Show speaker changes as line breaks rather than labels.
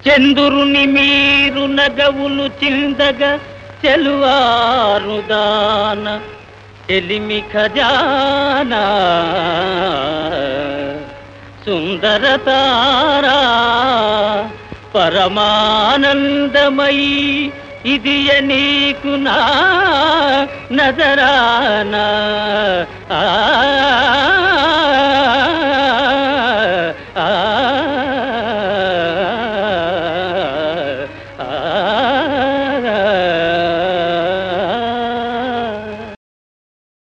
చంద్రుని మీరు నగవులు చిందగ చెలువారుదాన చెలిమి ఖజానా సుందరతారా పరమానందమయీ ఇది నీకు నా నజరానా ఆ ఆ